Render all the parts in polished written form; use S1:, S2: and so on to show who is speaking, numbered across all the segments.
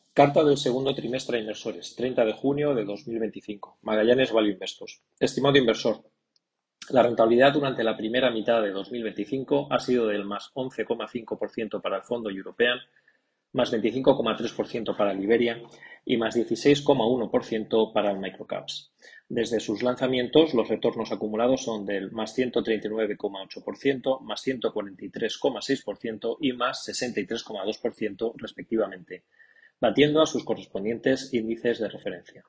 S1: Carta del segundo trimestre a inversores, 30 de junio de 2025. Magallanes Value Investors. Estimado inversor, la rentabilidad durante la primera mitad de 2025 ha sido del más 11,5% para el fondo European, más 25,3% para el Iberia y más 16,1% para el Microcaps. Desde sus lanzamientos, los retornos acumulados son del más 139,8%, más 143,6% y más 63,2% respectivamente, batiendo a sus correspondientes índices de referencia.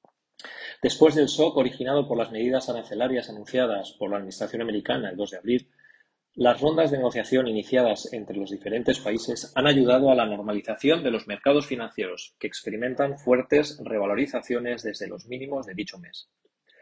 S1: Después del shock originado por las medidas arancelarias anunciadas por la administración americana el 2 de abril, las rondas de negociación iniciadas entre los diferentes países han ayudado a la normalización de los mercados financieros, que experimentan fuertes revalorizaciones desde los mínimos de dicho mes.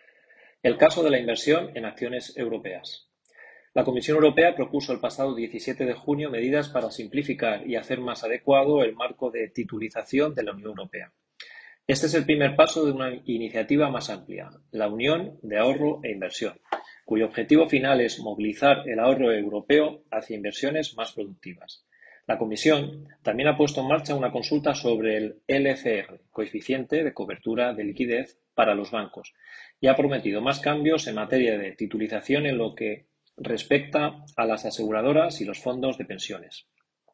S1: El caso de la inversión en acciones europeas. La Comisión Europea propuso el pasado 17 de junio medidas para simplificar y hacer más adecuado el marco de titulización de la Unión Europea. Este es el primer paso de una iniciativa más amplia, la Unión de Ahorro e Inversión, cuyo objetivo final es movilizar el ahorro europeo hacia inversiones más productivas. La Comisión también ha puesto en marcha una consulta sobre el LCR, coeficiente de cobertura de liquidez para los bancos, y ha prometido más cambios en materia de titulización en lo que respecta a las aseguradoras y los fondos de pensiones.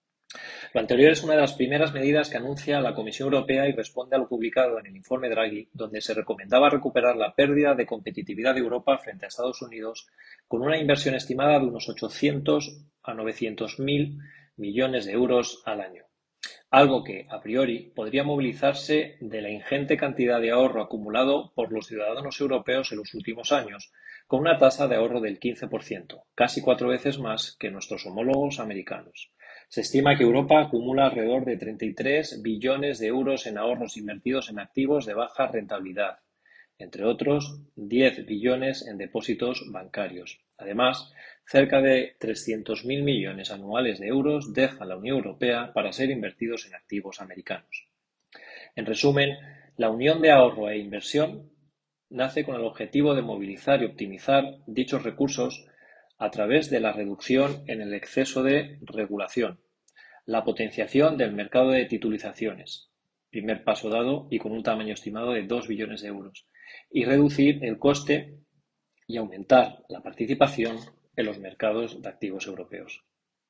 S1: Lo anterior es una de las primeras medidas que anuncia la Comisión Europea y responde a lo publicado en el informe Draghi, donde se recomendaba recuperar la pérdida de competitividad de Europa frente a Estados Unidos con una inversión estimada de unos 800 a 900.000 millones de euros al año, algo que, a priori, podría movilizarse de la ingente cantidad de ahorro acumulado por los ciudadanos europeos en los últimos años, con una tasa de ahorro del 15%, casi 4 veces más que nuestros homólogos americanos. Se estima que Europa acumula alrededor de 33 billones de euros en ahorros invertidos en activos de baja rentabilidad, entre otros 10 billones en depósitos bancarios. Además, cerca de 300.000 millones anuales de euros deja la Unión Europea para ser invertidos en activos americanos. En resumen, la Unión de Ahorro e Inversión nace con el objetivo de movilizar y optimizar dichos recursos a través de la reducción en el exceso de regulación, la potenciación del mercado de titulizaciones, primer paso dado y con un tamaño estimado de 2 billones de euros, y reducir el coste y aumentar la participación en los mercados de activos europeos.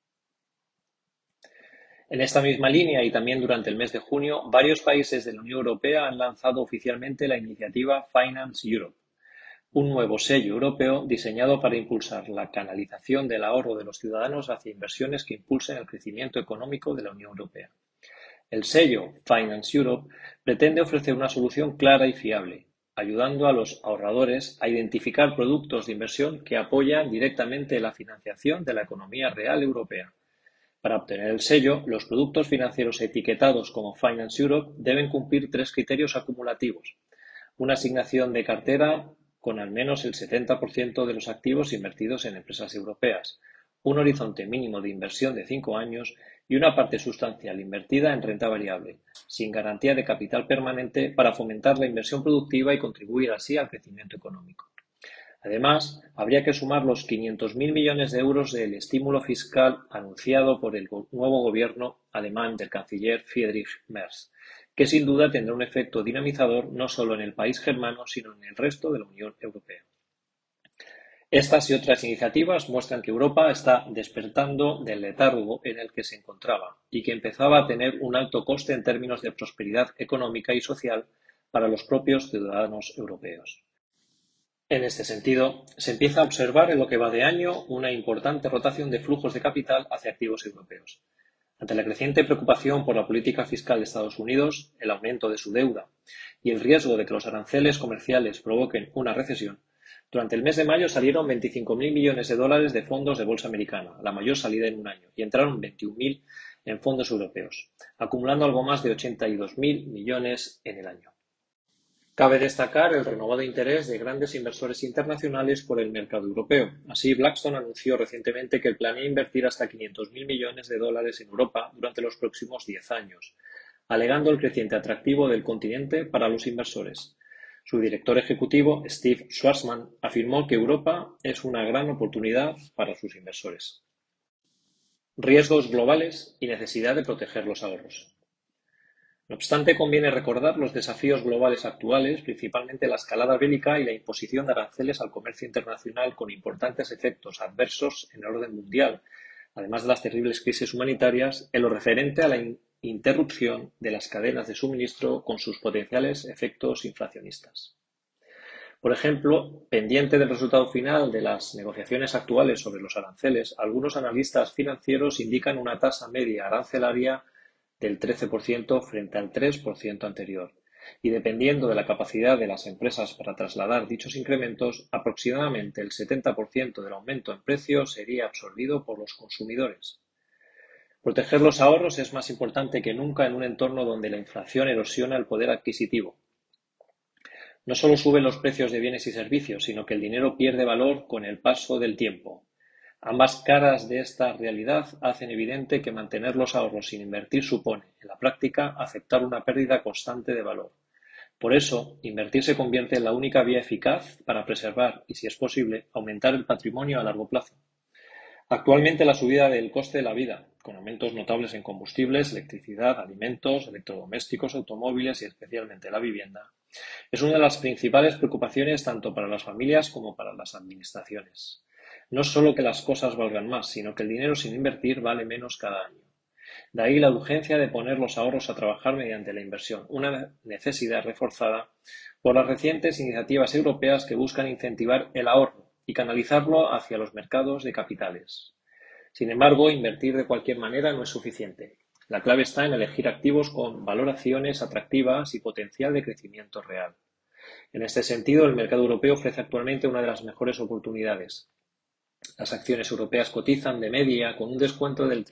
S1: En esta misma línea y también durante el mes de junio, varios países de la Unión Europea han lanzado oficialmente la iniciativa Finance Europe, un nuevo sello europeo diseñado para impulsar la canalización del ahorro de los ciudadanos hacia inversiones que impulsen el crecimiento económico de la Unión Europea. El sello Finance Europe pretende ofrecer una solución clara y fiable, ayudando a los ahorradores a identificar productos de inversión que apoyan directamente la financiación de la economía real europea. Para obtener el sello, los productos financieros etiquetados como Finance Europe deben cumplir 3 criterios acumulativos: una asignación de cartera con al menos el 70% de los activos invertidos en empresas europeas, un horizonte mínimo de inversión de 5 años y una parte sustancial invertida en renta variable, sin garantía de capital permanente, para fomentar la inversión productiva y contribuir así al crecimiento económico. Además, habría que sumar los 500.000 millones de euros del estímulo fiscal anunciado por el nuevo gobierno alemán del canciller Friedrich Merz, que sin duda tendrá un efecto dinamizador no solo en el país germano, sino en el resto de la Unión Europea. Estas y otras iniciativas muestran que Europa está despertando del letargo en el que se encontraba y que empezaba a tener un alto coste en términos de prosperidad económica y social para los propios ciudadanos europeos. En este sentido, se empieza a observar en lo que va de año una importante rotación de flujos de capital hacia activos europeos. Ante la creciente preocupación por la política fiscal de Estados Unidos, el aumento de su deuda y el riesgo de que los aranceles comerciales provoquen una recesión, durante el mes de mayo salieron 25.000 millones de dólares de fondos de bolsa americana, la mayor salida en un año, y entraron 21.000 en fondos europeos, acumulando algo más de 82.000 millones en el año. Cabe destacar el renovado interés de grandes inversores internacionales por el mercado europeo. Así, Blackstone anunció recientemente que planea invertir hasta 500.000 millones de dólares en Europa durante los próximos 10 años, alegando el creciente atractivo del continente para los inversores. Su director ejecutivo, Steve Schwarzman, afirmó que Europa es una gran oportunidad para sus inversores. Riesgos globales y necesidad de proteger los ahorros. No obstante, conviene recordar los desafíos globales actuales, principalmente la escalada bélica y la imposición de aranceles al comercio internacional con importantes efectos adversos en el orden mundial, además de las terribles crisis humanitarias, en lo referente a la interrupción de las cadenas de suministro con sus potenciales efectos inflacionistas. Por ejemplo, pendiente del resultado final de las negociaciones actuales sobre los aranceles, algunos analistas financieros indican una tasa media arancelaria del 13% frente al 3% anterior, y dependiendo de la capacidad de las empresas para trasladar dichos incrementos, aproximadamente el 70% del aumento en precios sería absorbido por los consumidores. Proteger los ahorros es más importante que nunca en un entorno donde la inflación erosiona el poder adquisitivo. No solo suben los precios de bienes y servicios, sino que el dinero pierde valor con el paso del tiempo. Ambas caras de esta realidad hacen evidente que mantener los ahorros sin invertir supone, en la práctica, aceptar una pérdida constante de valor. Por eso, invertir se convierte en la única vía eficaz para preservar y, si es posible, aumentar el patrimonio a largo plazo. Actualmente, la subida del coste de la vida, con aumentos notables en combustibles, electricidad, alimentos, electrodomésticos, automóviles y especialmente la vivienda, es una de las principales preocupaciones tanto para las familias como para las administraciones. No solo que las cosas valgan más, sino que el dinero sin invertir vale menos cada año. De ahí la urgencia de poner los ahorros a trabajar mediante la inversión, una necesidad reforzada por las recientes iniciativas europeas que buscan incentivar el ahorro y canalizarlo hacia los mercados de capitales. Sin embargo, invertir de cualquier manera no es suficiente. La clave está en elegir activos con valoraciones atractivas y potencial de crecimiento real. En este sentido, el mercado europeo ofrece actualmente una de las mejores oportunidades. Las acciones europeas cotizan de media con un descuento del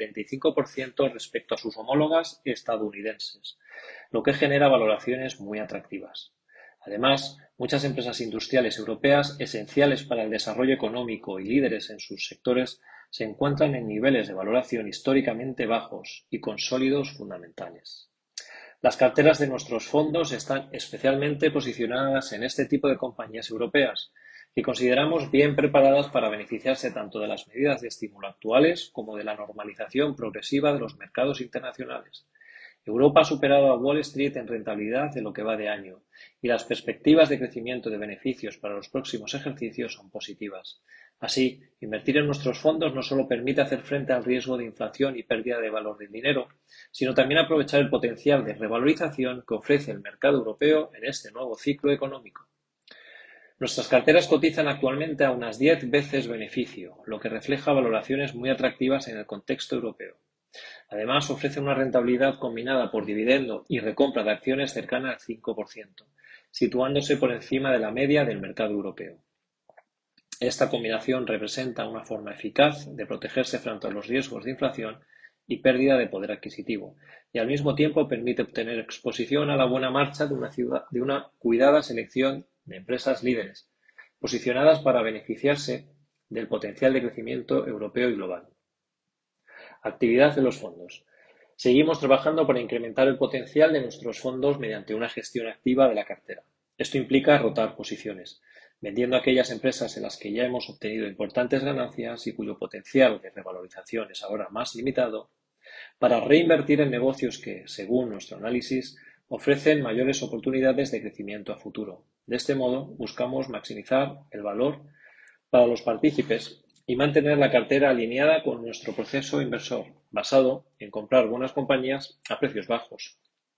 S1: 35% respecto a sus homólogas estadounidenses, lo que genera valoraciones muy atractivas. Además, muchas empresas industriales europeas, esenciales para el desarrollo económico y líderes en sus sectores, se encuentran en niveles de valoración históricamente bajos y con sólidos fundamentales. Las carteras de nuestros fondos están especialmente posicionadas en este tipo de compañías europeas, que consideramos bien preparadas para beneficiarse tanto de las medidas de estímulo actuales como de la normalización progresiva de los mercados internacionales. Europa ha superado a Wall Street en rentabilidad de lo que va de año, y las perspectivas de crecimiento de beneficios para los próximos ejercicios son positivas. Así, invertir en nuestros fondos no solo permite hacer frente al riesgo de inflación y pérdida de valor del dinero, sino también aprovechar el potencial de revalorización que ofrece el mercado europeo en este nuevo ciclo económico. Nuestras carteras cotizan actualmente a unas 10 veces beneficio, lo que refleja valoraciones muy atractivas en el contexto europeo. Además, ofrecen una rentabilidad combinada por dividendo y recompra de acciones cercana al 5%, situándose por encima de la media del mercado europeo. Esta combinación representa una forma eficaz de protegerse frente a los riesgos de inflación y pérdida de poder adquisitivo, y al mismo tiempo permite obtener exposición a la buena marcha de una cuidada selección de empresas líderes, posicionadas para beneficiarse del potencial de crecimiento europeo y global. Actividad de los fondos. Seguimos trabajando para incrementar el potencial de nuestros fondos mediante una gestión activa de la cartera. Esto implica rotar posiciones, vendiendo aquellas empresas en las que ya hemos obtenido importantes ganancias y cuyo potencial de revalorización es ahora más limitado, para reinvertir en negocios que, según nuestro análisis, ofrecen mayores oportunidades de crecimiento a futuro. De este modo, buscamos maximizar el valor para los partícipes y mantener la cartera alineada con nuestro proceso inversor, basado en comprar buenas compañías a precios bajos.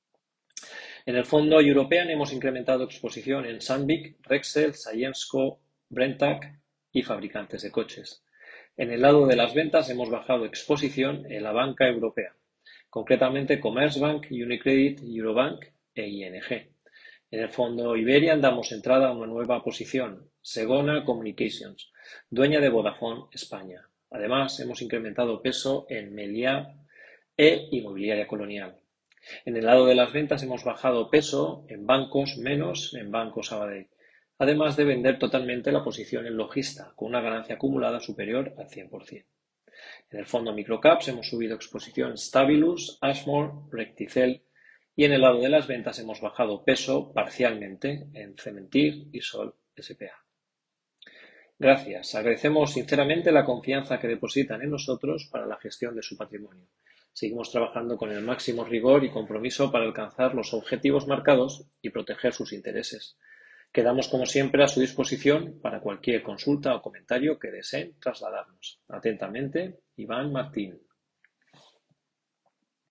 S1: En el fondo European hemos incrementado exposición en Sandvik, Rexel, Syensqo, Brenntag y fabricantes de coches. En el lado de las ventas hemos bajado exposición en la banca europea, concretamente Commerzbank, Unicredit, Eurobank e ING. En el fondo Iberian damos entrada a una nueva posición, Segona Communications, dueña de Vodafone España. Además, hemos incrementado peso en Meliá e Inmobiliaria Colonial. En el lado de las ventas hemos bajado peso en bancos, menos en Banco Sabadell, además de vender totalmente la posición en Logista, con una ganancia acumulada superior al 100%. En el fondo Microcaps hemos subido exposición Stabilus, Ashmore, Recticel, y en el lado de las ventas hemos bajado peso parcialmente en Cementir y Sol S.p.A. Gracias. Agradecemos sinceramente la confianza que depositan en nosotros para la gestión de su patrimonio. Seguimos trabajando con el máximo rigor y compromiso para alcanzar los objetivos marcados y proteger sus intereses. Quedamos, como siempre, a su disposición para cualquier consulta o comentario que deseen trasladarnos. Atentamente, Iván Martín.